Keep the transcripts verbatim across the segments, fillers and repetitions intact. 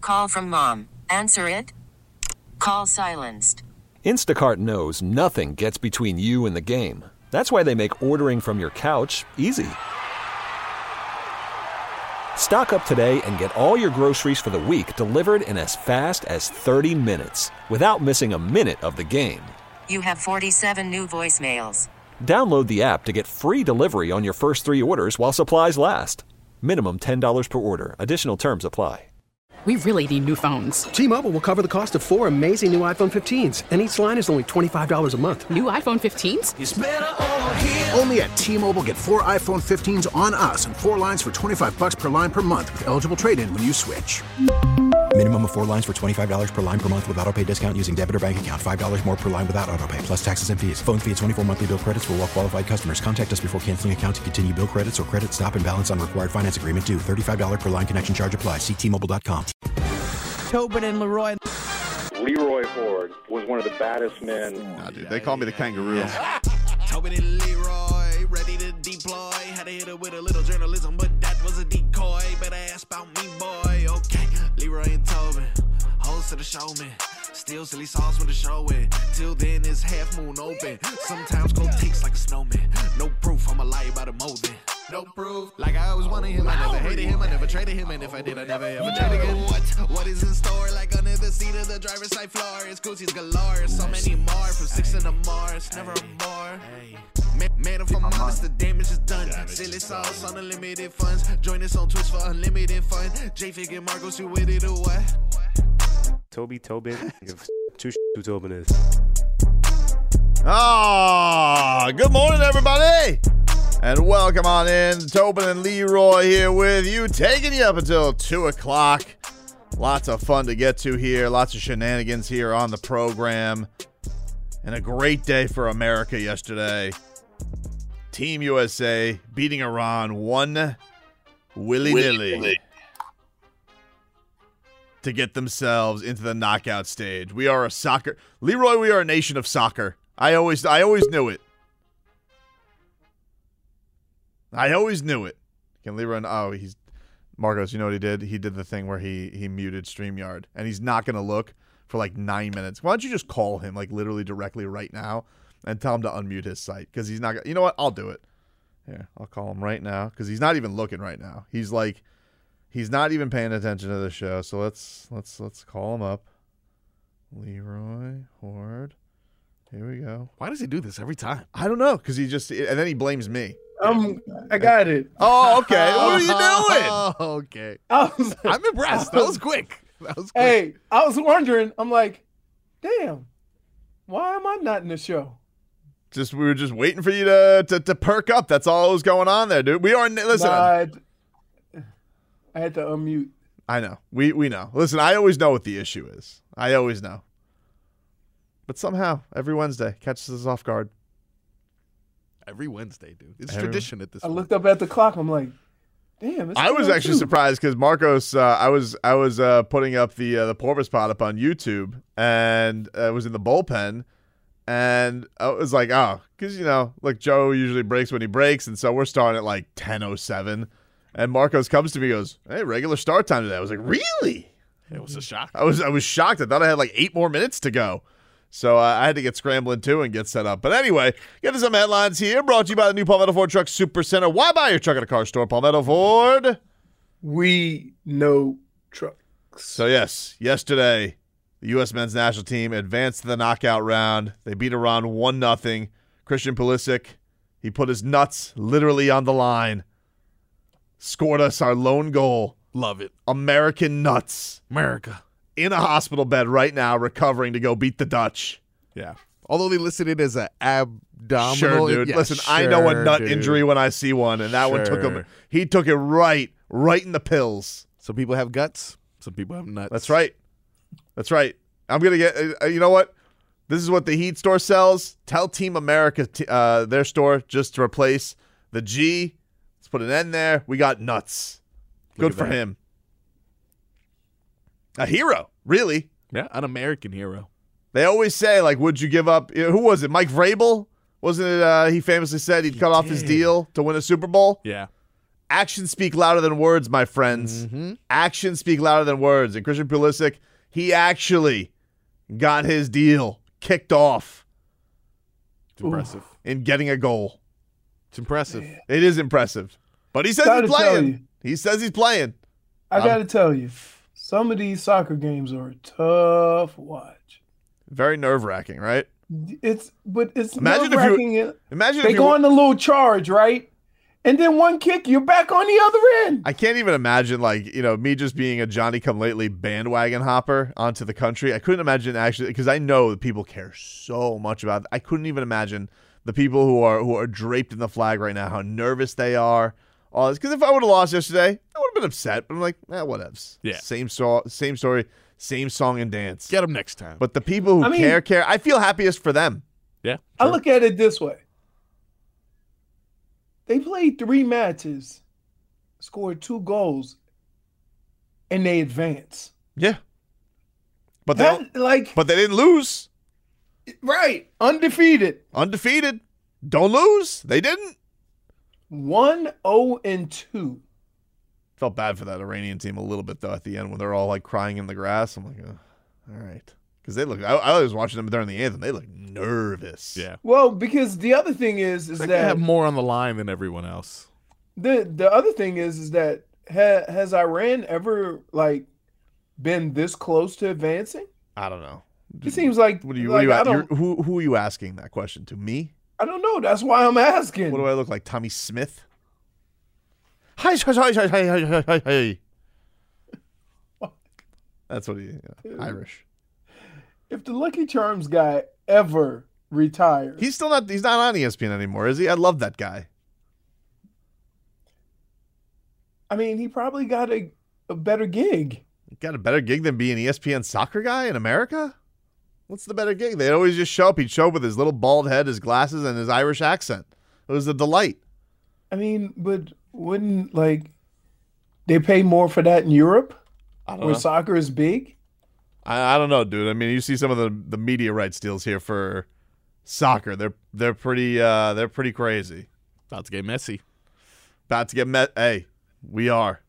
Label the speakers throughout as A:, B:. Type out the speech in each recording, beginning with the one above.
A: Call from mom. Answer it. Call silenced.
B: Instacart knows nothing gets between you and the game. That's why they make ordering from your couch easy. Stock up today and get all your groceries for the week delivered in as fast as thirty minutes without missing a minute of the game.
A: You have forty-seven new voicemails.
B: Download the app to get free delivery on your first three orders while supplies last. Minimum ten dollars per order. Additional terms apply.
C: We really need new phones.
D: T-Mobile will cover the cost of four amazing new iPhone fifteens, and each line is only twenty-five dollars a month.
C: New iPhone fifteens?
E: It's better over here. Only at T-Mobile, get four iPhone fifteens on us and four lines for twenty-five bucks per line per month with eligible trade-in when you switch.
F: Minimum of four lines for twenty-five dollars per line per month with autopay discount using debit or bank account. five dollars more per line without autopay, plus taxes and fees. Phone fee at twenty-four monthly bill credits for well-qualified customers. Contact us before canceling account to continue bill credits or credit stop and balance on required finance agreement due. thirty-five dollars per line connection charge applies. See T Mobile dot com.
G: Tobin and Leroy.
H: Leroy Horde was one of the baddest men.
I: Nah, dude, they call me the kangaroo.
G: Yeah. Tobin and Leroy, ready to deploy. Had to hit it with a little journalism, but that was a decoy. Better ask about me, boy. Okay, Leroy and Tobin, host of the show, man. Still silly sauce with the show in. Till then, it's half moon open. Sometimes go takes like a snowman. No proof, I'm a lie about a molding. No proof. Like I always wanted him, I never hated him, I never traded him, and if I did, I never ever traded again. What? What is in store? Like under the seat of the driver's side floor, it's Gucci's galore. So many more from six in the Mars, never a bar. Man, man, if I'm honest, the damage is done. Silly sauce on unlimited funds. Join us on Twitch for unlimited fun. J-Fig and Marcos, you with it or what?
J: Toby Tobin. Give two shit who Tobin is.
I: Ah, good morning, everybody. And welcome on in. Tobin and Leroy here with you, taking you up until two o'clock. Lots of fun to get to here. Lots of shenanigans here on the program. And a great day for America yesterday. Team U S A beating Iran one willy-nilly to get themselves into the knockout stage. We are a soccer... Leroy, we are a nation of soccer. I always, I always knew it. I always knew it. Can Leroy... Oh, he's... Marcos, you know what he did? He did the thing where he, he muted StreamYard, and he's not going to look for like nine minutes. Why don't you just call him like literally directly right now and tell him to unmute his site? Because he's not going to... You know what? I'll do it. Here, I'll call him right now because he's not even looking right now. He's like... He's not even paying attention to the show. So let's let's let's call him up. Leroy Horde. Here we go.
K: Why does he do this every time?
I: I don't know, because he just... And then he blames me.
L: Um, I got it.
I: Oh, okay. What are you doing?
K: Oh, okay.
L: I was,
K: I'm impressed. That was quick. That was quick.
L: Hey, I was wondering. I'm like, damn, why am I not in the show?
I: Just we were just waiting for you to to, to perk up. That's all that was going on there, dude. We are listen.
L: Nah, I, had, I had to unmute.
I: I know. We we know. Listen, I always know what the issue is. I always know. But somehow, every Wednesday, catches us off guard.
K: Every Wednesday, dude. It's
I: every,
K: tradition at this
L: I
K: point.
L: looked up at the clock. I'm like, damn.
I: I was actually
L: too.
I: surprised because Marcos, uh, I was I was uh, putting up the uh, the Porpoise Pod up on YouTube, and uh, it was in the bullpen, and I was like, oh, because, you know, like Joe usually breaks when he breaks, and so we're starting at like ten oh seven, and Marcos comes to me and goes, hey, regular start time today. I was like, really?
K: It was a shock.
I: I was I was shocked. I thought I had like eight more minutes to go. So uh, I had to get scrambling, too, and get set up. But anyway, get to some headlines here. Brought to you by the new Palmetto Ford Truck Super Center. Why buy your truck at a car store? Palmetto Ford.
L: We know trucks.
I: So, yes, yesterday, the U S men's national team advanced to the knockout round. They beat Iran one nothing. Christian Pulisic, he put his nuts literally on the line. Scored us our lone goal.
K: Love it.
I: American nuts.
K: America.
I: In a hospital bed right now, recovering to go beat the Dutch.
K: Yeah. Although they listed it as an abdominal.
I: Sure, dude.
K: Yeah,
I: Listen,
K: sure,
I: I know a nut
K: dude.
I: injury when I see one, and that
K: sure.
I: one took him. He took it right, right in the pills.
K: Some people have guts. Some people have nuts.
I: That's right. That's right. I'm gonna get. Uh, you know what? This is what the Heat store sells. Tell Team America, t- uh, their store, just to replace the G. Let's put an N there. We got nuts.
K: Look
I: Good for
K: that.
I: him. A hero, really.
K: Yeah, an American hero.
I: They always say, like, would you give up? You know, who was it? Mike Vrabel? Wasn't it? Uh, he famously said he'd
K: He
I: cut off his
K: did.
I: deal to win a Super Bowl.
K: Yeah.
I: actions speak louder than words, my friends.
K: Mm-hmm.
I: Actions speak louder than words. And Christian Pulisic, he actually got his deal kicked off.
K: It's impressive.
I: In getting a goal.
K: It's impressive.
I: It is impressive. But he says
L: Gotta
I: he's
L: tell
I: playing.
L: you.
I: He says he's playing.
L: I
I: Um,
L: got to tell you, some of these soccer games are tough to watch.
I: Very nerve-wracking, right?
L: It's but it's
I: Imagine if you-
L: nerve-wracking.
I: imagine
L: they
I: if you-
L: go on a little charge, right? And then one kick, you're back on the other end.
I: I can't even imagine, like, you know, me just being a Johnny-come-lately bandwagon hopper onto the country. I couldn't imagine actually, because I know that people care so much about it. I couldn't even imagine the people who are who are draped in the flag right now, how nervous they are. All this, because if I would have lost yesterday, I would have been upset. But I'm like, eh, whatevs.
K: Yeah.
I: Same so- same story, same song and dance.
K: Get them next time.
I: But the people who
L: I mean-
I: care, care. I feel happiest for them.
K: Yeah.
L: I
K: sure.
L: look at it this way. They played three matches, scored two goals, and they advance.
I: Yeah. But they
L: That,
I: don't-
L: like
I: but they didn't lose.
L: right, undefeated.
I: Undefeated. Don't lose. They didn't.
L: one oh and two.
I: Felt bad for that Iranian team a little bit though at the end when they're all like crying in the grass. I'm like, oh, all right, because they look. I, I was watching them during the anthem. They look nervous.
K: Yeah.
L: Well, because the other thing is is
K: They
L: that
K: have more on the line than everyone else.
L: the the other thing is is that ha, has Iran ever like been this close to advancing?
I: I don't know.
L: It seems like
I: What are you?
L: like,
I: what
L: I
I: are you?
L: don't
I: You're, who? Who are you asking that question to? Me?
L: I don't know. That's why I'm asking.
I: What do I look like? Tommy Smith? Hi, hi, hi, hi, hi, hi, hi, hi. That's what he. Yeah, Irish.
L: If the Lucky Charms guy ever retires,
I: He's still not. He's not on E S P N anymore, is he? I love that guy.
L: I mean, he probably got a, a better gig.
I: Got a better gig than being E S P N soccer guy in America? What's the better gig? They'd always just show up. He'd show up with his little bald head, his glasses, and his Irish accent. It was a delight.
L: I mean, but wouldn't like they pay more for that in Europe,
I: I don't
L: where
I: know.
L: soccer is big?
I: I, I don't know, dude. I mean, you see some of the, the media rights deals here for soccer. They're they're pretty uh, they're pretty crazy.
K: About to get messy.
I: About to get met. Hey, we are.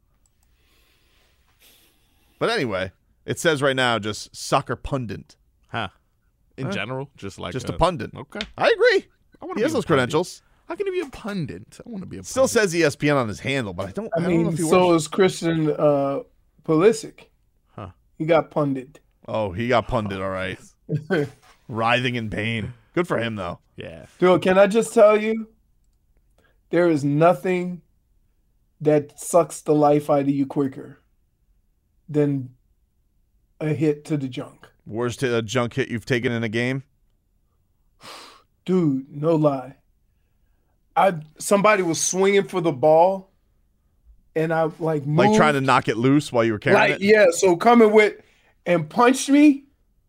I: But anyway, it says right now just soccer pundit.
K: Huh. In
I: Huh?
K: general, just like
I: Just a pundit.
K: Okay.
I: I agree.
K: I want
I: He has those credentials.
K: How can he be a pundit? I want to be a
I: Still
K: pundit.
I: says E S P N on his handle, but I don't.
L: I,
I: I, don't know
L: mean,
I: if he
L: so
I: works.
L: is Christian uh, Pulisic.
K: Huh.
L: He got pundit.
I: Oh, he got pundit. All right. Writhing in pain. Good for him, though.
K: Yeah.
L: Dude, can I just tell you, there is nothing that sucks the life out of you quicker than a hit to the junk.
I: Worst uh, junk hit you've taken in a game?
L: Dude, no lie. I somebody was swinging for the ball, and I like moved,
I: Like trying to knock it loose while you were carrying
L: like
I: it?
L: yeah. So coming with and punched me,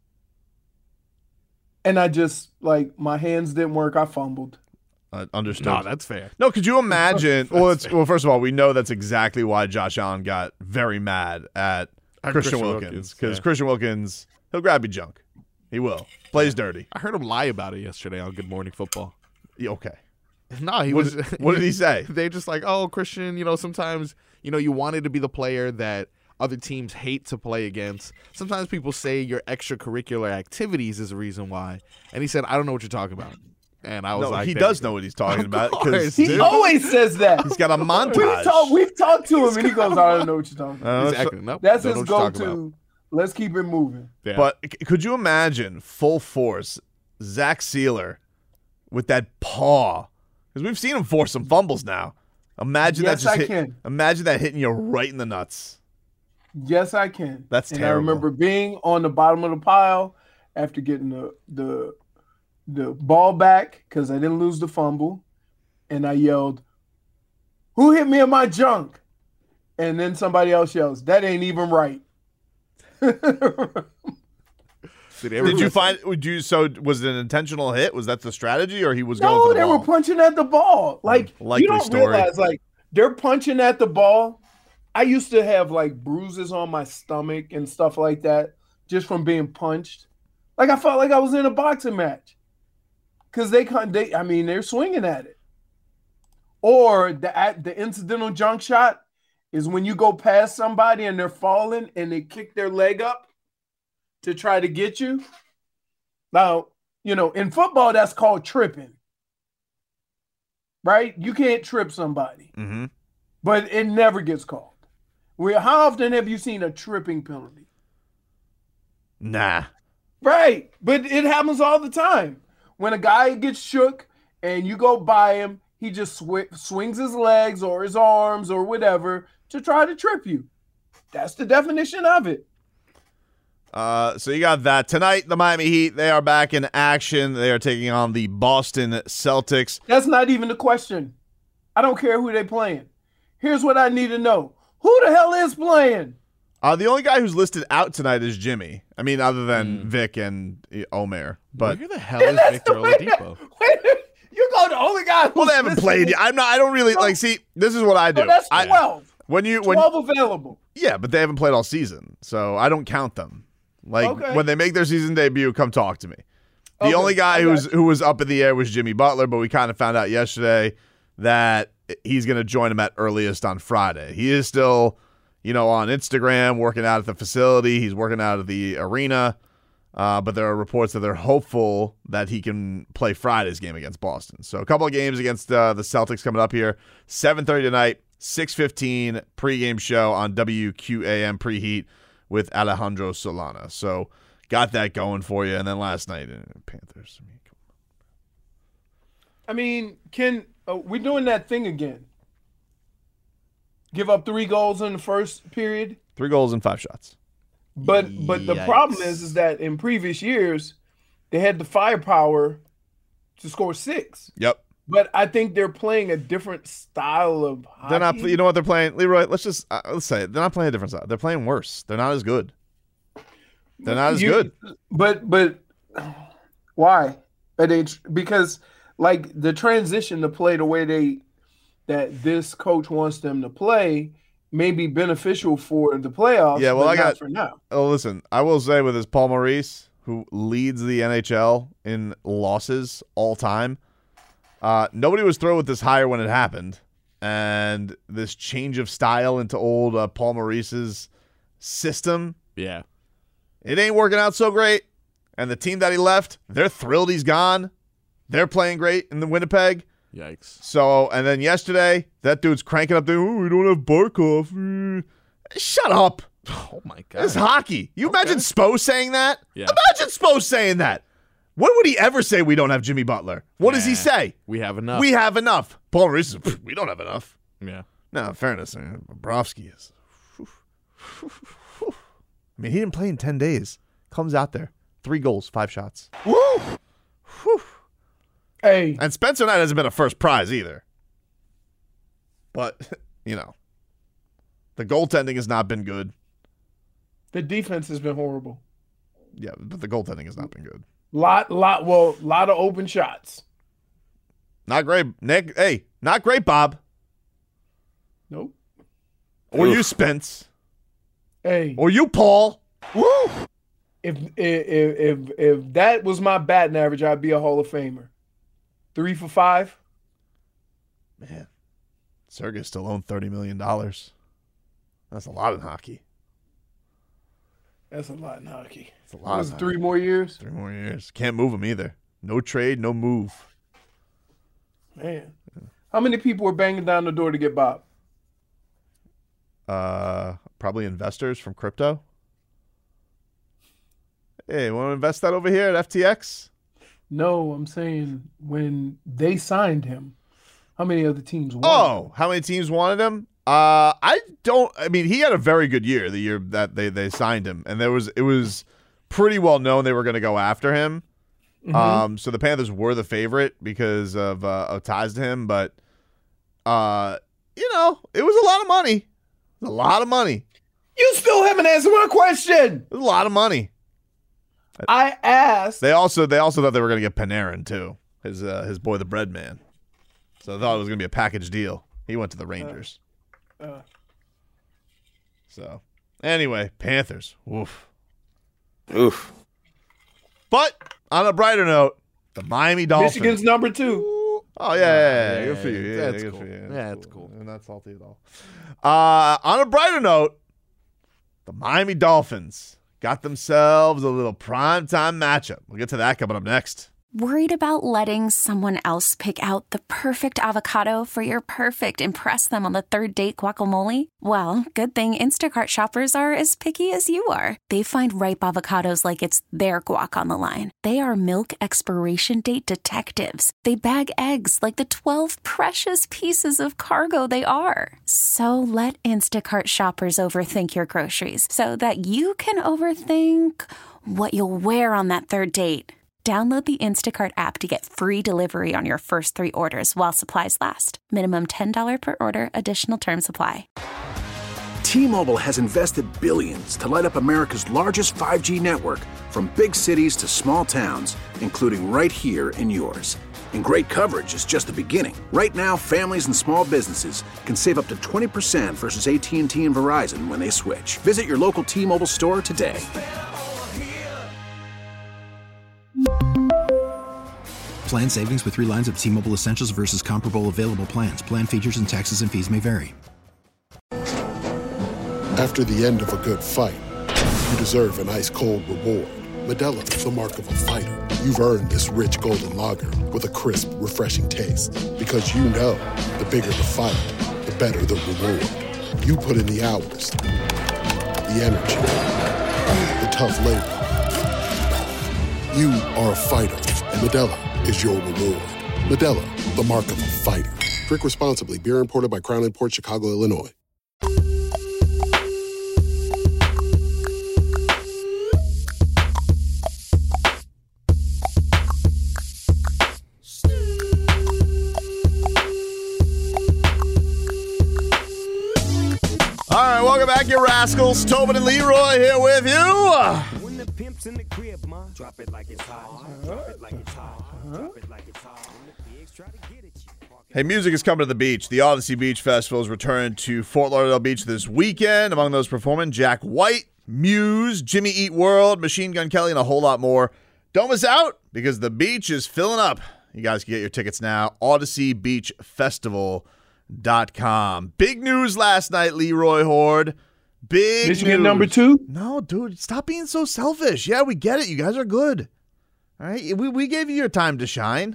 L: and I just like my hands didn't work. I fumbled.
I: Uh, understood.
K: No, that's fair.
I: No, could you imagine? well,
K: That's
I: it's, well, first of all, we know that's exactly why Josh Allen got very mad at
K: At
I: Christian,
K: Christian
I: Wilkins.
K: Wilkins,
I: Because
K: yeah.
I: Christian Wilkins, he'll grab you junk. He will. Plays dirty.
K: I heard him lie about it yesterday on Good Morning Football.
I: Yeah, okay.
K: No, he
I: What
K: was.
I: did- what did he say?
K: They just like, oh, Christian, you know, sometimes, you know, you wanted to be the player that other teams hate to play against. Sometimes people say your extracurricular activities is the reason why. And he said, I don't know what you're talking about. And I was
I: No,
K: like,
I: he
K: there
I: does
K: you
I: know
K: go.
I: what he's talking
K: Of
I: about.
K: course,
I: Because
L: He
K: dude.
L: always says that.
I: he's got a
L: We've
I: montage.
L: talked, we've talked to him, and he goes, "I don't know what you're talking about."
I: Uh,
K: Exactly. Nope.
L: That's
K: Don't
L: his
K: know what you're talking
L: go-to. Let's keep it moving.
K: Yeah.
I: But c- could you imagine full force Zach Sealer with that paw? Because we've seen him force some fumbles now. Imagine
L: Yes,
I: that just
L: I
I: hit,
L: can.
I: Imagine that hitting you right in the nuts.
L: Yes, I can.
I: That's
L: and
I: terrible.
L: I remember being on the bottom of the pile after getting the the the ball back because I didn't lose the fumble, and I yelled, "Who hit me in my junk?" And then somebody else yells, "That ain't even right."
K: Did, ever
I: Did you find? Would you? So was it an intentional hit? Was that the strategy, or he was going
L: No,
I: for the
L: they
I: ball?
L: were punching at the ball. Like
I: Likely
L: you don't
I: story.
L: realize, like they're punching at the ball. I used to have like bruises on my stomach and stuff like that just from being punched. Like I felt like I was in a boxing match because they can't. They, I mean, they're swinging at it. Or the at the incidental junk shot is when you go past somebody and they're falling and they kick their leg up to try to get you. Now, you know, in football, that's called tripping. Right? You can't trip somebody.
I: Mm-hmm.
L: But it never gets called. Where, how often have you seen a tripping penalty?
I: Nah.
L: Right. But it happens all the time. When a guy gets shook and you go by him, he just sw- swings his legs or his arms or whatever to try to trip you. That's the definition of it.
I: Uh, so you got that. Tonight, the Miami Heat, they are back in action. They are taking on the Boston Celtics.
L: That's not even the question. I don't care who they're playing. Here's what I need to know. Who the hell is playing?
I: Uh, the only guy who's listed out tonight is Jimmy. I mean, other than mm. Vic and uh, Omer. But
K: who the hell is Victor Oladipo?
L: You go the only guy who's
I: Well, they haven't played yet. I'm not I don't really
L: no.
I: like see, this is what I do.
L: No, that's twelve.
I: I, when you when
L: twelve available.
I: Yeah, but they haven't played all season. So I don't count them. Like
L: okay.
I: when they make their season debut, come talk to me. The
L: okay.
I: only guy who was who was up in the air was Jimmy Butler, but we kind of found out yesterday that he's going to join him at earliest on Friday. He is still, you know, on Instagram working out at the facility. He's working out at the arena, uh, but there are reports that they're hopeful that he can play Friday's game against Boston. So a couple of games against uh, the Celtics coming up here. seven thirty tonight, six fifteen pregame show on W Q A M Preheat with Alejandro Solana. So got that going for you. And then last night, uh, Panthers. I mean, come on.
L: I mean, can uh, we're doing that thing again? Give up three goals in the first period.
I: Three goals and five shots.
L: But but the
K: Yikes.
L: problem is, is that in previous years, they had the firepower to score six.
I: Yep.
L: But I think they're playing a different style of hockey.
I: They're not. You know what they're playing, Leroy? Let's just uh, let's say it. They're not playing a different style. They're playing worse. They're not as good. They're not as
L: You-
I: good.
L: But but why? Are they, because like the transition to play the way they that this coach wants them to play may be beneficial for the playoffs.
I: Yeah, well,
L: but
I: I
L: not
I: got.
L: for now.
I: Oh, listen. I will say with this Paul Maurice, who leads the N H L in losses all time. Uh, nobody was thrilled with this hire when it happened, and this change of style into old uh, Paul Maurice's system.
K: Yeah.
I: It ain't working out so great. And the team that he left, they're thrilled he's gone. They're playing great in the Winnipeg.
K: Yikes.
I: So, and then yesterday, that dude's cranking up there. Oh, we don't have Barkov. Mm. Shut up.
K: Oh, my God.
I: It's hockey. You
K: Okay.
I: imagine Spo saying that?
K: Yeah.
I: Imagine Spo saying that. When would he ever say we don't have Jimmy Butler? What does he
K: Nah,
I: say?
K: We have enough.
I: We have enough. Paul Maurice says, we don't have enough.
K: Yeah.
I: No, in fairness, Bobrovsky is. I mean, he didn't play in ten days. Comes out there. Three goals, five shots. Woo! Whew.
L: Hey.
I: And Spencer Knight hasn't been a first prize either. But, you know, the goaltending has not been good.
L: The defense has been horrible.
I: Yeah, but the goaltending has not been good.
L: Lot, lot, well, lot of open shots.
I: Not great, Nick. Hey, not great, Bob.
L: Nope.
I: Or
K: Oof.
I: you, Spence.
L: Hey.
I: Or you, Paul. Woo!
L: If if if if that was my batting average, I'd be a Hall of Famer. Three for five.
I: Man, Sergei still owed thirty million dollars. That's a lot in hockey.
L: That's a lot in hockey.
I: That's a lot.
L: Was
I: in
L: it three
I: hockey.
L: more years?
I: Three more years. Can't move him either. No trade, no move.
L: Man, how many people were banging down the door to get Bob?
I: Uh, probably investors from crypto. Hey, want to invest that over here at F T X?
L: No, I'm saying when they signed him, how many other teams won?
I: Oh, how many teams wanted him? Uh, I don't. I mean, he had a very good year the year that they, they signed him, and there was it was pretty well known they were going to go after him.
L: Mhm.
I: Um, so the Panthers were the favorite because of uh, of ties to him, but uh, you know, it was a lot of money. It was a lot of money.
L: You still haven't answered my question.
I: It was a lot of money.
L: I asked.
I: They also they also thought they were going to get Panarin too, his uh, his boy the bread man. So they thought it was going to be a package deal. He went to the Rangers.
L: Uh, uh,
I: So anyway, Panthers. Oof.
J: Oof.
I: But on a brighter note, the Miami Dolphins.
L: Michigan's number two.
I: Oh, yeah, yeah, yeah. Good for you.
K: yeah,
I: Yeah,
K: that's
I: good
K: cool.
I: for you.
K: Yeah, that's cool.
I: I'm not salty at all. Uh, on a brighter note, the Miami Dolphins got themselves a little primetime matchup. We'll get to that coming up next.
M: Worried about letting someone else pick out the perfect avocado for your perfect impress them on the third date guacamole? Well, good thing Instacart shoppers are as picky as you are. They find ripe avocados like it's their guac on the line. They are milk expiration date detectives. They bag eggs like the twelve precious pieces of cargo they are. So let Instacart shoppers overthink your groceries so that you can overthink what you'll wear on that third date. Download the Instacart app to get free delivery on your first three orders while supplies last. Minimum ten dollars per order. Additional terms apply.
E: T-Mobile has invested billions to light up America's largest five G network, from big cities to small towns, including right here in yours. And great coverage is just the beginning. Right now, families and small businesses can save up to twenty percent versus A T and T and Verizon when they switch. Visit your local T-Mobile store today.
F: Plan savings with three lines of T-Mobile Essentials versus comparable available plans. Plan features and taxes and fees may vary.
N: After the end of a good fight, you deserve an ice-cold reward. Modelo is the mark of a fighter. You've earned this rich golden lager with a crisp, refreshing taste. Because you know, the bigger the fight, the better the reward. You put in the hours, the energy, the tough labor. You are a fighter, and Modelo is your reward. Modelo, the mark of a fighter. Drink responsibly. Beer imported by Crown Imports, Chicago, Illinois.
I: All right, welcome back, you rascals. Tobin and Leroy here with you.
O: When the pimp's in the crib, ma, drop it like it's hot. Drop it like it's hot. Drop it like it's hot. When the pigs try to get at you.
I: Hey, music is coming to the beach. The Odyssey Beach Festival is returned to Fort Lauderdale Beach this weekend. Among those performing, Jack White, Muse, Jimmy Eat World, Machine Gun Kelly, and a whole lot more. Don't miss out, because the beach is filling up. You guys can get your tickets now. Odyssey Beach Festival. Dot com. Big news last night, Leroy Horde. Big
L: Michigan
I: news.
L: number two?
I: No, dude, stop being so selfish. Yeah, we get it. You guys are good. All right, we we gave you your time to shine.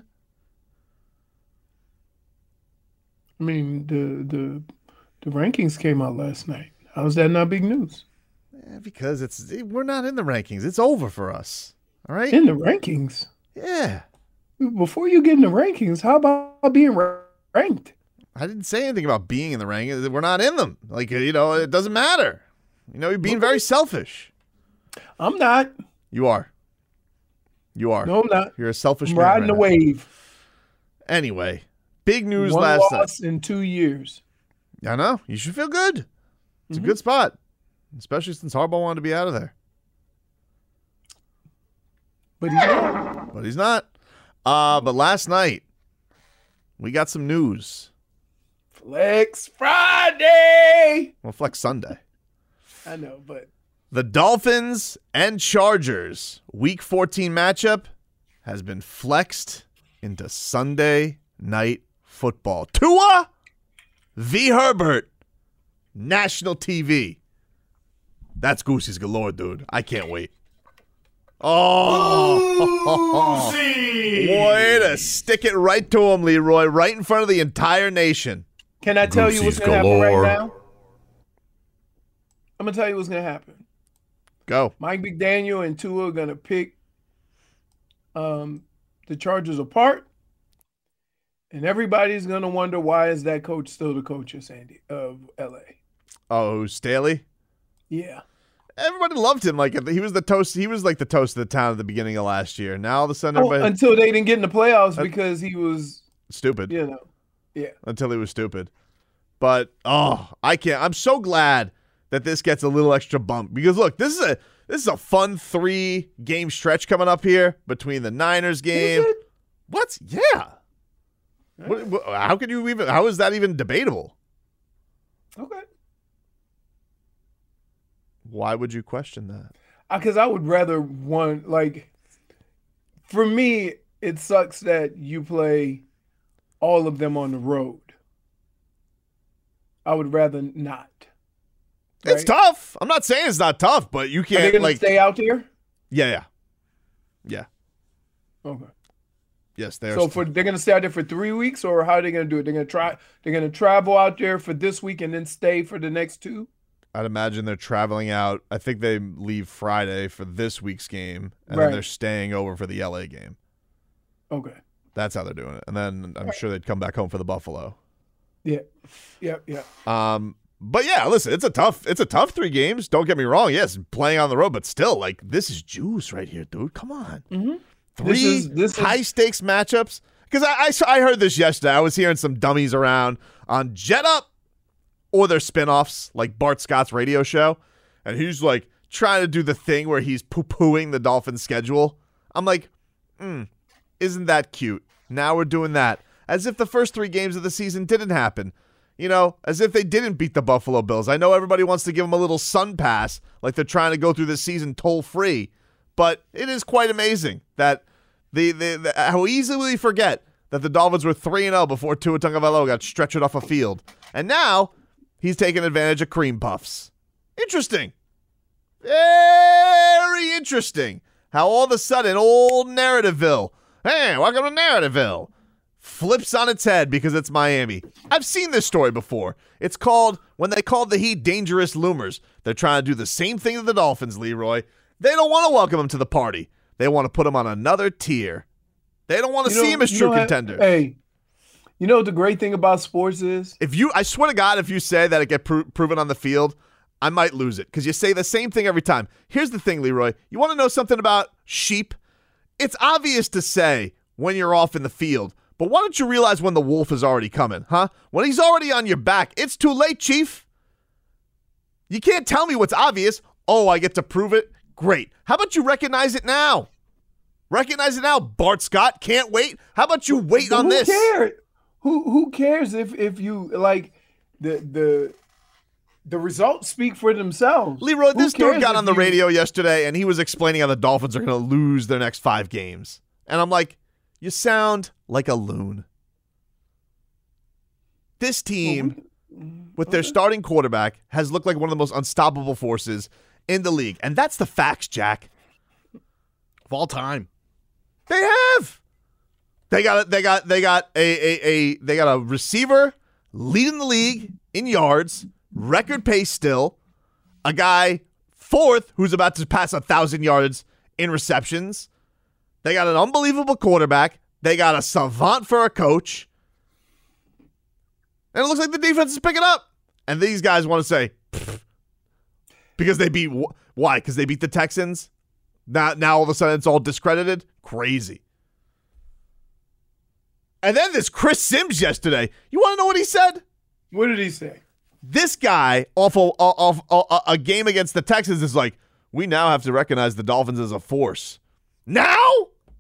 L: I mean, the the the rankings came out last night. How's that not big news?
I: Yeah, because it's we're not in the rankings. It's over for us. All right,
L: in the rankings.
I: Yeah.
L: Before you get in the rankings, how about being ranked?
I: I didn't say anything about being in the rankings. We're not in them. Like, you know, it doesn't matter. You know, you're being very selfish.
L: I'm not.
I: You are. You are.
L: No, I'm not.
I: You're a selfish
L: I'm
I: man.
L: riding
I: right
L: the
I: now.
L: wave.
I: Anyway, big news
L: One
I: last
L: loss
I: night.
L: in two years.
I: I know. You should feel good. It's
L: Mm-hmm.
I: a good spot, especially since Harbaugh wanted to be out of there.
L: But he's not.
I: But he's not. Uh, but last night, we got some news.
L: Flex Friday.
I: Well, Flex Sunday.
L: I know, but
I: The Dolphins and Chargers Week fourteen matchup has been flexed into Sunday Night Football. Tua v. Herbert, national T V. That's Goosey's galore, dude. I can't wait. Oh, way to stick it right to him, Leroy, right in front of the entire nation.
L: Can I tell you what's going to happen right now? I'm going to tell you what's going to happen.
I: Go.
L: Mike McDaniel and Tua are going to pick um, the Chargers apart, and everybody's going to wonder, why is that coach still the coach of Sandy of L A?
I: Oh, Staley?
L: Yeah.
I: Everybody loved him. Like he was the toast. He was like the toast of the town at the beginning of last year. Now all of a sudden,
L: Oh,
I: everybody
L: until they didn't get in the playoffs because he was
I: stupid.
L: You know, yeah.
I: Until he was stupid. But oh, I can't. I'm so glad that this gets a little extra bump because look, this is a this is a fun three game stretch coming up here between the Niners game. What? Yeah. What, what, how could you even? How is that even debatable?
L: Okay.
I: Why would you question that?
L: Because I would rather one like. For me, it sucks that you play all of them on the road. I would rather not. Right?
I: It's tough. I'm not saying it's not tough, but you
L: Are they
I: can't
L: gonna
I: like
L: stay out there?
I: Yeah, yeah. Yeah.
L: Okay.
I: Yes, they're
L: So for they're gonna stay out there for three weeks, or how are they gonna do it? They're gonna try. They're gonna travel out there for this week and then stay for the next two.
I: I'd imagine they're traveling out. I think they leave Friday for this week's game, and
L: Right.
I: then they're staying over for the L A game.
L: Okay.
I: That's how they're doing it. And then I'm sure they'd come back home for the Buffalo.
L: Yeah. Yeah. Yeah.
I: Um, but yeah, listen, it's a tough, it's a tough three games. Don't get me wrong. Yes, playing on the road, but still, like this is juice right here, dude. Come on,
L: mm-hmm.
I: three
L: this is, this
I: high
L: is...
I: stakes matchups. Because I, I I heard this yesterday. I was hearing some dummies around on Jet Up or their spinoffs, like Bart Scott's radio show, and he's like trying to do the thing where he's poo-pooing the Dolphins' schedule. I'm like, hmm, isn't that cute? Now we're doing that. As if the first three games of the season didn't happen. You know, as if they didn't beat the Buffalo Bills. I know everybody wants to give them a little sun pass, like they're trying to go through this season toll-free, but it is quite amazing that the, the, the how easily we forget that the Dolphins were three and oh before Tua Tagovailoa got stretched off a field. And now he's taking advantage of cream puffs. Interesting. Very interesting. How all of a sudden old Narrativeville, hey, welcome to Narrativeville, flips on its head because it's Miami. I've seen this story before. It's called, when they called the Heat dangerous loomers, they're trying to do the same thing to the Dolphins, Leroy. They don't want to welcome them to the party. They want to put them on another tier. They don't want to
L: You know-
I: see him as
L: you
I: true
L: know what-
I: contender.
L: Hey, you know what the great thing about sports is?
I: If you, I swear to God, if you say that it get pro- proven on the field, I might lose it because you say the same thing every time. Here's the thing, Leroy. You want to know something about sheep? It's obvious to say when you're off in the field, but why don't you realize when the wolf is already coming, huh? When he's already on your back, it's too late, Chief. You can't tell me what's obvious. Oh, I get to prove it? Great. How about you recognize it now? Recognize it now, Bart Scott. Can't wait. How about you wait
L: But
I: on
L: who
I: this?
L: Cares? Who who cares if if you like the the the results speak for themselves.
I: Leroy,
L: Who
I: this dude
L: cares
I: got
L: if
I: on the
L: you-
I: radio yesterday and he was explaining how the Dolphins are going to lose their next five games. And I'm like, you sound like a loon. This team, with their starting quarterback, has looked like one of the most unstoppable forces in the league. And that's the facts, Jack.
K: Of all time.
I: They have. They got they got they got a, a, a they got a receiver leading the league in yards, record pace still, a guy fourth who's about to pass a thousand yards in receptions. They got an unbelievable quarterback. They got a savant for a coach. And it looks like the defense is picking up. And these guys want to say, "Pfft," because they beat, why? Because they beat the Texans? Now, now all of a sudden it's all discredited? Crazy. And then this Chris Sims yesterday. You want to know what he said?
L: What did he say?
I: This guy off a, off a, a game against the Texans is like, we now have to recognize the Dolphins as a force. Now?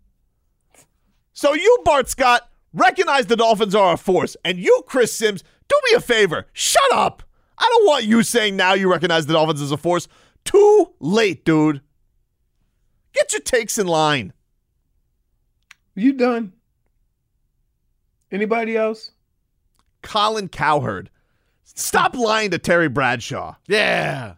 I: So you, Bart Scott, recognize the Dolphins are a force. And you, Chris Sims, do me a favor. Shut up. I don't want you saying now you recognize the Dolphins as a force. Too late, dude. Get your takes in line.
L: You done? Anybody else?
I: Colin Cowherd. Stop lying to Terry Bradshaw.
K: Yeah.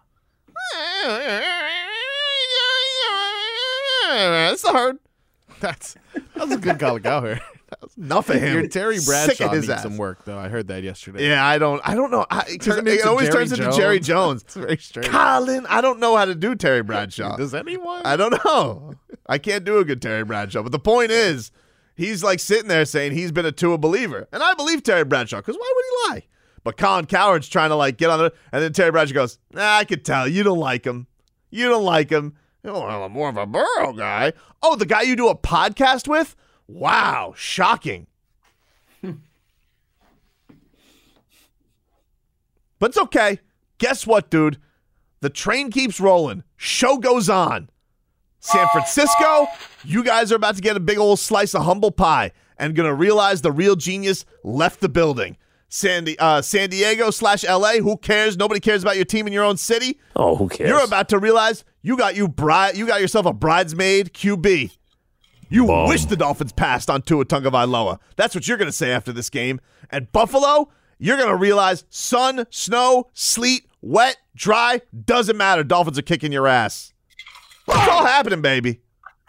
I: That's the hard.
K: That's that's a good Colin Cowherd.
I: Enough of him.
K: Your Terry
I: Sick
K: Bradshaw
I: of his
K: needs
I: ass.
K: some work, though. I heard that yesterday.
I: Yeah, I don't. I don't know. I, 'cause
K: Turned
I: it
K: into
I: always
K: Jerry
I: turns into Jerry Jones.
K: It's very strange.
I: Colin, I don't know how to do Terry Bradshaw.
K: Does anyone?
I: I don't know. I can't do a good Terry Bradshaw. But the point is, he's like sitting there saying he's been a Tua believer, and I believe Terry Bradshaw because why would he lie? But Colin Cowherd's trying to like get on it, and then Terry Bradshaw goes, nah, I could tell you don't like him. You don't like him. You're well, I'm more of a Burrow guy. Oh, the guy you do a podcast with? Wow, shocking. But it's okay. Guess what, dude? The train keeps rolling. Show goes on. San Francisco, you guys are about to get a big old slice of humble pie and going to realize the real genius left the building. San, uh, San Diego slash L A, who cares? Nobody cares about your team in your own city.
J: Oh, who cares?
I: You're about to realize you got you bride, you got yourself a bridesmaid Q B. You wish the Dolphins passed on Tua Tagovailoa. That's what you're going to say after this game. And Buffalo, you're going to realize sun, snow, sleet, wet, dry, doesn't matter. Dolphins are kicking your ass. It's all happening, baby.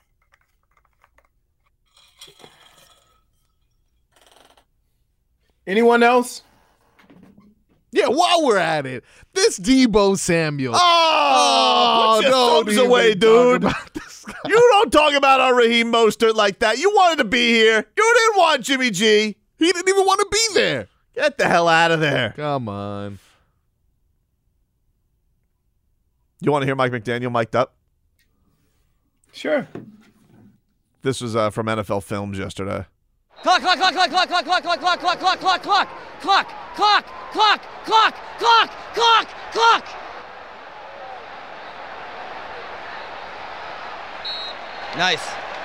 L: Anyone else?
K: Yeah, while we're at it, this Deebo Samuel.
I: Oh, put your
K: don't
I: thumbs
K: even
I: away,
K: talk
I: dude.
K: about this guy.
I: You don't talk about our Raheem Mostert like that. You wanted to be here. You didn't want Jimmy G.
K: He didn't even want to be there.
I: Get the hell out of there.
K: Come on.
I: You want to hear Mike McDaniel mic'd up?
L: Sure.
I: This was uh, from N F L Films yesterday.
P: Clock, clock, clock, clock, clock, clock, clock, clock, clock, clock, clock, clock, clock, clock, clock, clock, clock, clock, clock, clock. Nice.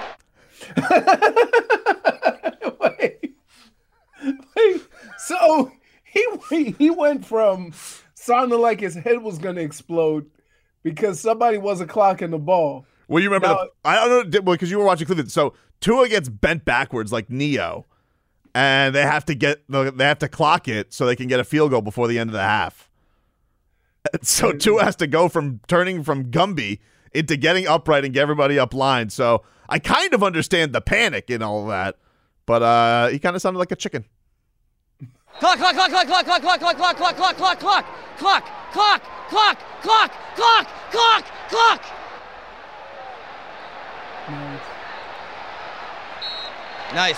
L: wait, wait. So he he went from sounding like his head was gonna explode because somebody wasn't clocking the ball.
I: Well, you remember,
L: Now,
I: the, I don't know, because you were watching Cleveland. So Tua gets bent backwards like Neo, and they have to get they have to clock it so they can get a field goal before the end of the half. So Tua has to go from turning from Gumby into getting upright and get everybody up line. So I kind of understand the panic in all of that, but uh, he kind of sounded like a chicken.
P: Clock, clock, clock, clock, clock, clock, clock, clock, clock, clock, clock, clock, clock, clock, clock, clock, clock, clock, clock, clock. Nice.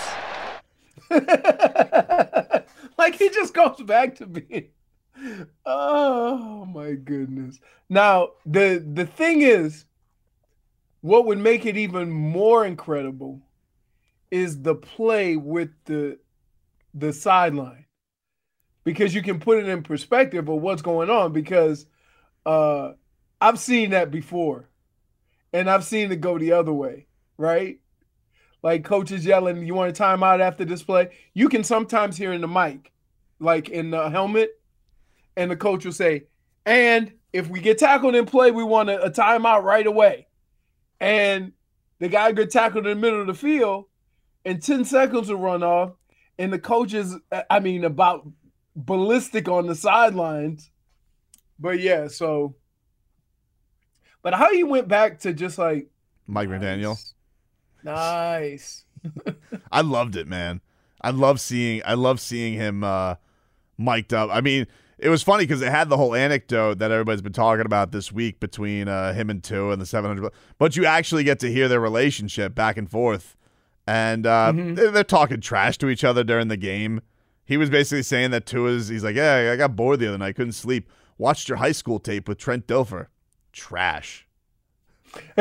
L: Like he just goes back to being. Oh my goodness. Now the the thing is, what would make it even more incredible is the play with the the sideline. Because you can put it in perspective of what's going on, because uh, I've seen that before. And I've seen it go the other way, right? Like coaches yelling, you want a timeout after this play? You can sometimes hear in the mic, like in the helmet, and the coach will say, and if we get tackled in play, we want a, a timeout right away. And the guy get tackled in the middle of the field, and ten seconds will run off, and the coach is, I mean, about ballistic on the sidelines. But yeah, so but how you went back to just like
I: Mike McDaniel.
L: Nice.
I: I loved it, man. I love seeing I love seeing him uh mic'd up. I mean, it was funny because they had the whole anecdote that everybody's been talking about this week between uh, him and Tua and the seven hundred, but you actually get to hear their relationship back and forth. And uh, mm-hmm. they're, they're talking trash to each other during the game. He was basically saying that Tua's, he's like, yeah, I got bored the other night, couldn't sleep. Watched your high school tape with Trent Dilfer. Trash.
K: I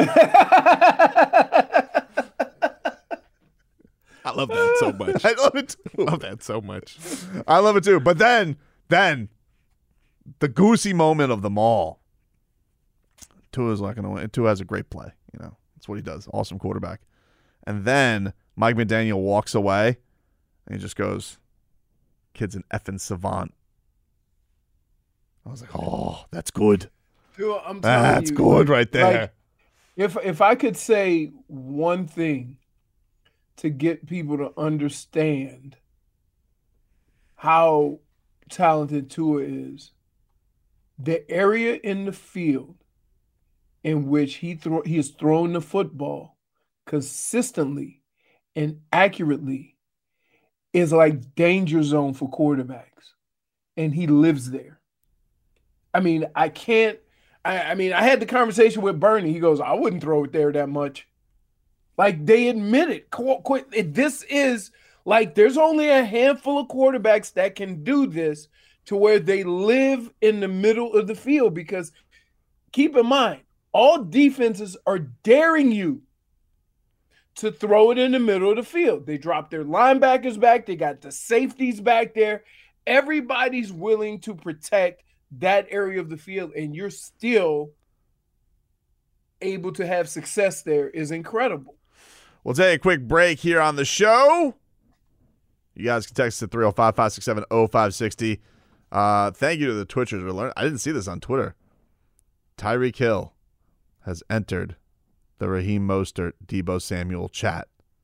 K: love that so much.
I: I love it too.
K: love that so much.
I: I love it too. But then, then, the goosey moment of them all. Tua's not going to win. Tua has a great play. You know, that's what he does. Awesome quarterback. And then Mike McDaniel walks away, and he just goes, kid's an effing savant. I was like, oh, that's good.
L: Dude, I'm telling
I: that's
L: you,
I: good right there.
L: Like, if if I could say one thing to get people to understand how talented Tua is, the area in the field in which he throw he has thrown the football consistently and accurately is like danger zone for quarterbacks, and he lives there. I mean, I can't. I, I mean, I had the conversation with Bernie. He goes, "I wouldn't throw it there that much." Like they admit it. Qu- qu- this is like there's only a handful of quarterbacks that can do this to where they live in the middle of the field. Because keep in mind, all defenses are daring you to throw it in the middle of the field. They drop their linebackers back. They got the safeties back there. Everybody's willing to protect that area of the field, and you're still able to have success there is incredible.
I: We'll take a quick break here on the show. You guys can text at three oh five, five six seven, oh five six oh. Uh, thank you to the Twitchers. We're learning. I didn't see this on Twitter. Tyreek Hill has entered the Raheem Mostert, Deebo Samuel chat.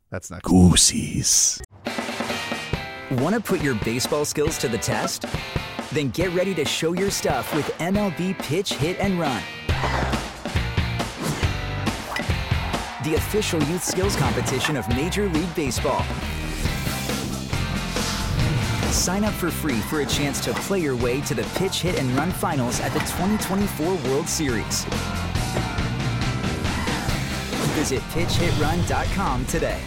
I: That's next.
Q: Goosies. Want to put your baseball skills to the test? Then get ready to show your stuff with M L B Pitch, Hit, and Run. The official youth skills competition of Major League Baseball. Sign up for free for a chance to play your way to the Pitch, Hit, and Run finals at the twenty twenty-four World Series. Visit pitch hit run dot com today.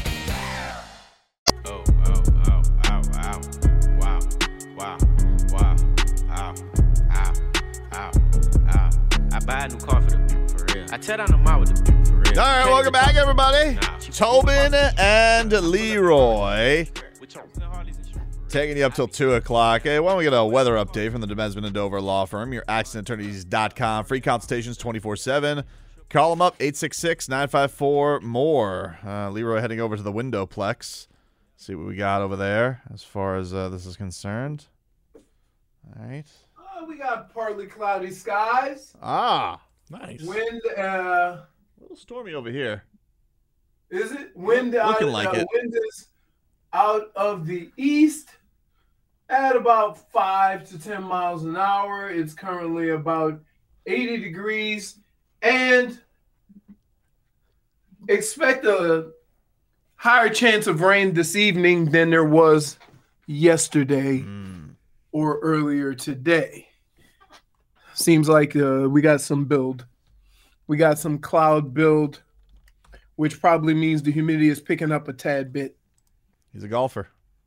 R: Oh, oh, oh, ow, ow, wow, wow, wow, ow, ow, ow, ow. I buy a new car for the people, for real. I tear down the mall with the people, for real.
I: All right, welcome back, everybody. Tobin and Leroy. Taking you up till two o'clock. Hey, why don't we get a weather update from the Demesman and Dover Law Firm, your accident attorneys dot com. Free consultations twenty-four seven. Call them up, eight six six, nine five four, more. Uh, Leroy heading over to the Windowplex. See what we got over there as far as uh, this is concerned. All right.
L: Oh, we got partly cloudy skies.
I: Ah.
K: Nice.
L: Wind, uh... a
I: little stormy over here.
L: Is it? Wind,
I: Looking
L: out,
I: like
L: uh,
I: it.
L: Wind is out of the east at about five to ten miles an hour. It's currently about eighty degrees. And expect a higher chance of rain this evening than there was yesterday mm. or earlier today. Seems like uh, we got some build. We got some cloud build, which probably means the humidity is picking up a tad bit.
I: He's a golfer.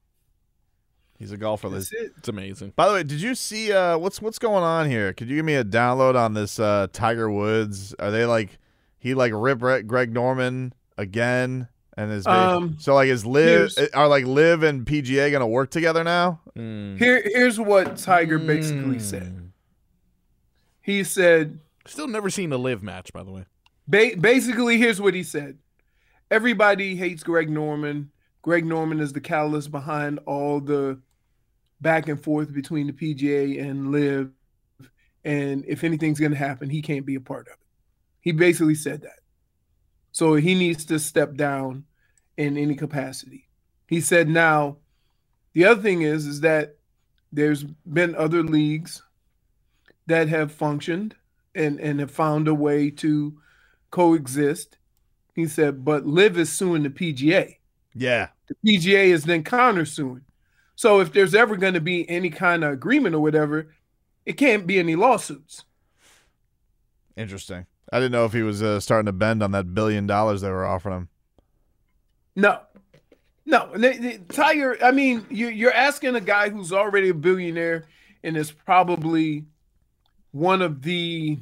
I: He's a golfer.
L: That's it.
K: It's amazing.
I: By the way, did you see uh, what's what's going on here? Could you give me a download on this uh, Tiger Woods? Are they like he like rip Greg Norman again? And is
L: um,
I: so like is Liv are like Liv and P G A gonna work together now?
K: Mm.
L: Here, here's what Tiger basically mm. said. He said,
K: "Still never seen a Liv match, by the way."
L: Ba- basically, here's what he said: everybody hates Greg Norman. Greg Norman is the catalyst behind all the back and forth between the P G A and Liv, and if anything's going to happen, he can't be a part of it. He basically said that. So he needs to step down in any capacity. He said now, the other thing is, is that there's been other leagues that have functioned and, and have found a way to coexist. He said, but Liv is suing the P G A.
I: Yeah.
L: The P G A is then counter-suing. So if there's ever going to be any kind of agreement or whatever, it can't be any lawsuits.
I: Interesting. I didn't know if he was uh, starting to bend on that billion dollars they were offering him.
L: No. No. They, they, Tiger, I mean, you, you're asking a guy who's already a billionaire and is probably one of the,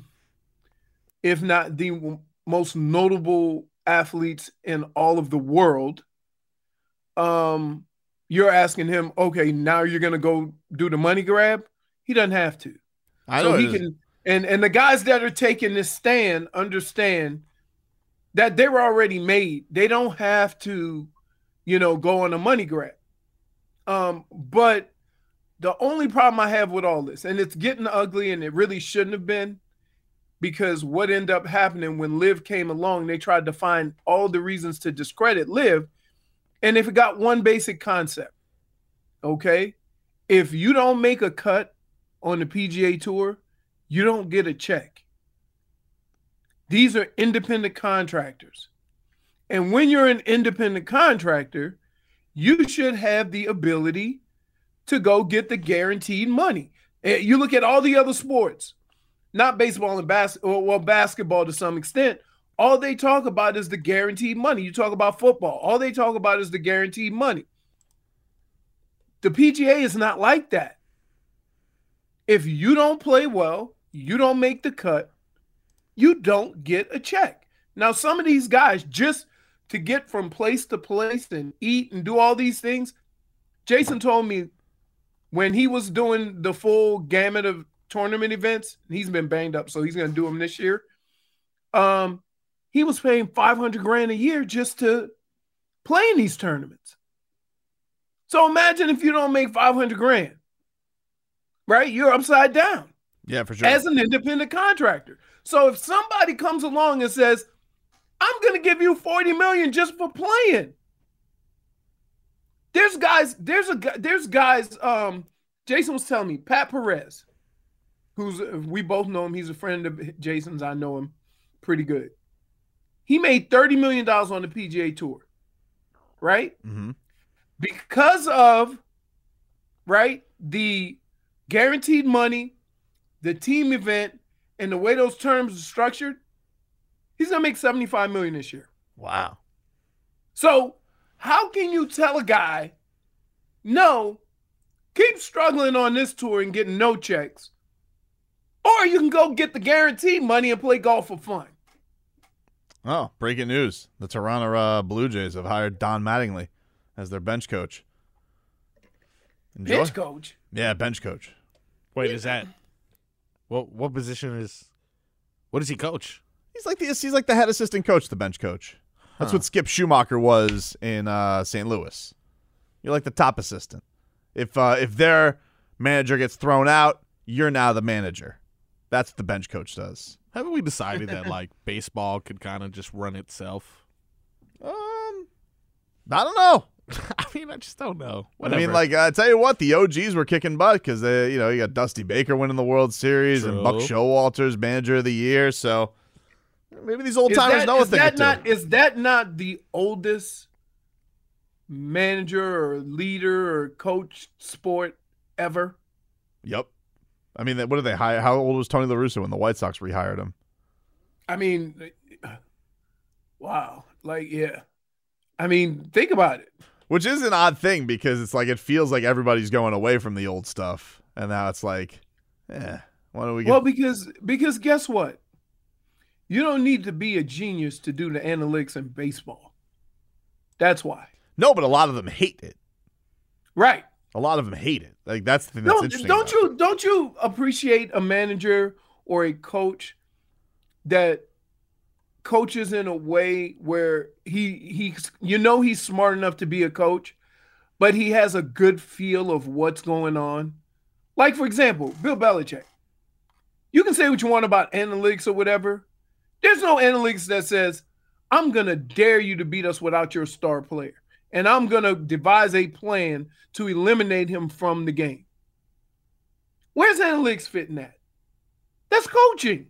L: if not the most notable athletes in all of the world. Um, you're asking him, okay, now you're going to go do the money grab? He doesn't have to.
I: I know
L: so he
I: is-
L: can. And and the guys that are taking this stand understand that they were already made. They don't have to, you know, go on a money grab. Um, but the only problem I have with all this, and it's getting ugly, and it really shouldn't have been, because what ended up happening when Liv came along, they tried to find all the reasons to discredit Liv, and they forgot one basic concept. Okay, if you don't make a cut on the P G A Tour, you don't get a check. These are independent contractors. And when you're an independent contractor, you should have the ability to go get the guaranteed money. You look at all the other sports, not baseball and basketball, well, basketball to some extent, all they talk about is the guaranteed money. You talk about football, all they talk about is the guaranteed money. The P G A is not like that. If you don't play well, you don't make the cut, you don't get a check. Now, some of these guys, just to get from place to place and eat and do all these things, Jason told me when he was doing the full gamut of tournament events, he's been banged up, so he's going to do them this year. Um, he was paying five hundred grand a year just to play in these tournaments. So imagine if you don't make five hundred grand, right? You're upside down.
I: Yeah, for sure.
L: As an independent contractor. So if somebody comes along and says, I'm going to give you forty million dollars just for playing, There's guys, there's a gu- there's guys, um, Jason was telling me, Pat Perez, who's we both know him, he's a friend of Jason's, I know him pretty good. He made thirty million dollars on the P G A Tour, right?
I: Mm-hmm.
L: Because of, right, the guaranteed money, the team event, and the way those terms are structured, he's going to make seventy-five million dollars this year.
I: Wow.
L: So how can you tell a guy, no, keep struggling on this tour and getting no checks, or you can go get the guaranteed money and play golf for fun?
I: Oh, breaking news. The Toronto uh, Blue Jays have hired Don Mattingly as their bench coach. Enjoy?
L: Bench coach?
I: Yeah, bench coach.
K: Wait, is that what? What position is? What does he coach?
I: He's like the he's like the head assistant coach, the bench coach. That's
K: Huh.
I: what Skip Schumacher was in uh, Saint Louis. You're like the top assistant. If uh, if their manager gets thrown out, you're now the manager. That's what the bench coach does.
K: Haven't we decided that like baseball could kind of just run itself?
I: Um, I don't know.
K: I mean, I just don't know.
I: I mean, like I tell you what, the O Gs were kicking butt because they, you know, you got Dusty Baker winning the World Series and
K: True.
I: Buck Showalter's manager of the year. So maybe these old
L: Is
I: timers
L: that-
I: know a
L: is
I: thing or
L: that
I: two.
L: not, is that not the oldest manager or leader or coach sport ever?
I: Yep. I mean, what did they hire? How old was Tony La Russa when the White Sox rehired him?
L: I mean, wow. Like, yeah. I mean, think about it.
I: Which is an odd thing because it's like it feels like everybody's going away from the old stuff, and now it's like, eh, why don't we get?
L: Well, because because guess what? You don't need to be a genius to do the analytics in baseball. That's why.
I: No, but a lot of them hate it.
L: Right.
I: A lot of them hate it. Like that's the thing that's
L: No,
I: interesting.
L: don't
I: about
L: you don't you appreciate a manager or a coach that coaches in a way where he he's you know he's smart enough to be a coach, but he has a good feel of what's going on. Like, for example, Bill Belichick. You can say what you want about analytics or whatever. There's no analytics that says, I'm gonna dare you to beat us without your star player. And I'm gonna devise a plan to eliminate him from the game. Where's analytics fitting that? That's coaching.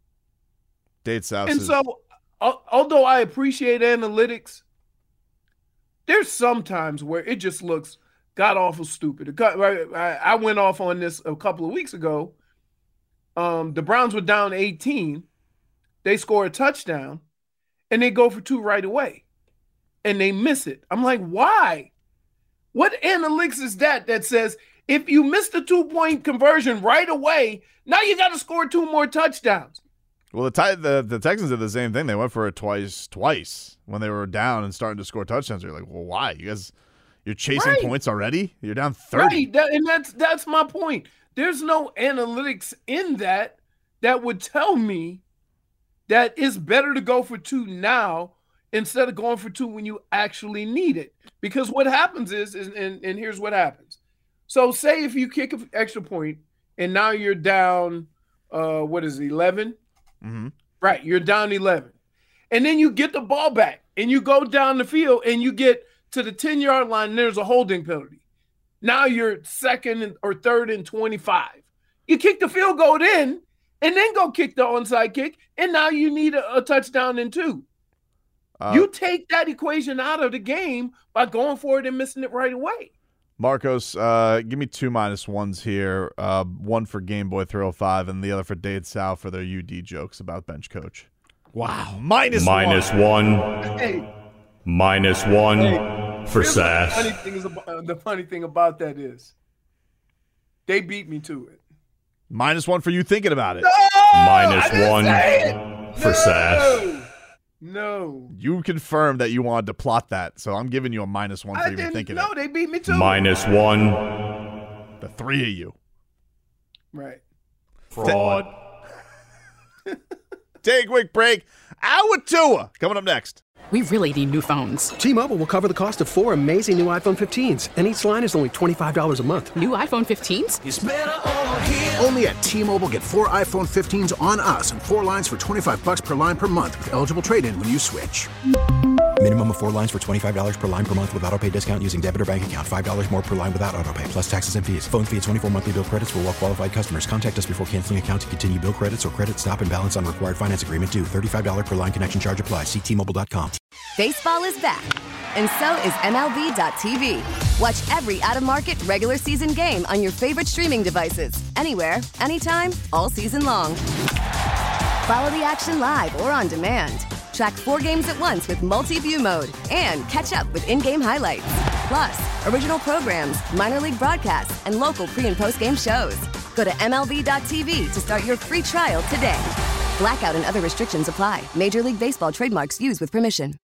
I: Dade South
L: And
I: is-
L: so, al- although I appreciate analytics, there's some times where it just looks god awful stupid. A cou- right, I I went off on this a couple of weeks ago. Um, the Browns were down eighteen. They score a touchdown, and they go for two right away, and they miss it. I'm like, why? What analytics is that that says if you miss the two-point conversion right away, now you got to score two more touchdowns?
I: Well, the, Ti- the the Texans did the same thing. They went for it twice, twice when they were down and starting to score touchdowns. You're like, well, why? You guys, you're chasing
L: Right.
I: points already. You're down thirty.
L: Right, that, and that's that's my point. There's no analytics in that that would tell me that it's better to go for two now instead of going for two when you actually need it. Because what happens is, is and, and here's what happens. So say if you kick an extra point and now you're down, uh, what is it, eleven?
I: Mm-hmm.
L: Right, you're down eleven. And then you get the ball back and you go down the field and you get to the ten-yard line and there's a holding penalty. Now you're second or third and twenty-five. You kick the field goal in and then go kick the onside kick, and now you need a, a touchdown in two.
I: Uh,
L: you take that equation out of the game by going for it and missing it right away.
I: Marcos, uh, give me two minus ones here. Uh, one for Game Boy three oh five and the other for Dade South for their U D jokes about bench coach.
K: Wow.
I: Minus
S: Minus
I: one.
S: one.
L: Hey,
S: Minus one
L: hey,
S: for
L: here's what the funny
S: Sass.
L: thing is about, the funny thing about that is they beat me to it.
I: Minus one for you thinking about it.
S: Minus
L: I didn't
S: one
L: say it.
S: for Sass.
L: No. No.
I: You confirmed that you wanted to plot that, so I'm giving you a minus one for
L: I
I: even
L: didn't
I: thinking
L: know.
I: it.
L: They beat me to
S: Minus one.
I: The three of you.
L: it. Right.
S: Fraud.
I: Take a quick break. Hour Tua coming up next.
C: We really need new phones.
D: T-Mobile will cover the cost of four amazing new iPhone fifteens, and each line is only twenty-five dollars a month.
C: New iPhone fifteens?
E: It's better over here. Only at T-Mobile, get four iPhone fifteens on us and four lines for twenty-five bucks per line per month with eligible trade-in when you switch.
F: Minimum of four lines for twenty-five dollars per line per month with autopay discount using debit or bank account. five dollars more per line without autopay, plus taxes and fees. Phone fee at twenty-four monthly bill credits for well qualified customers. Contact us before canceling account to continue bill credits or credit stop and balance on required finance agreement due. thirty-five dollars per line connection charge applies. See T Mobile dot com.
T: Baseball is back, and so is M L B dot T V. Watch every out-of-market regular season game on your favorite streaming devices. Anywhere, anytime, all season long. Follow the action live or on demand. Track four games at once with multi-view mode and catch up with in-game highlights. Plus, original programs, minor league broadcasts, and local pre- and post-game shows. Go to M L B dot T V to start your free trial today. Blackout and other restrictions apply. Major League Baseball trademarks used with permission.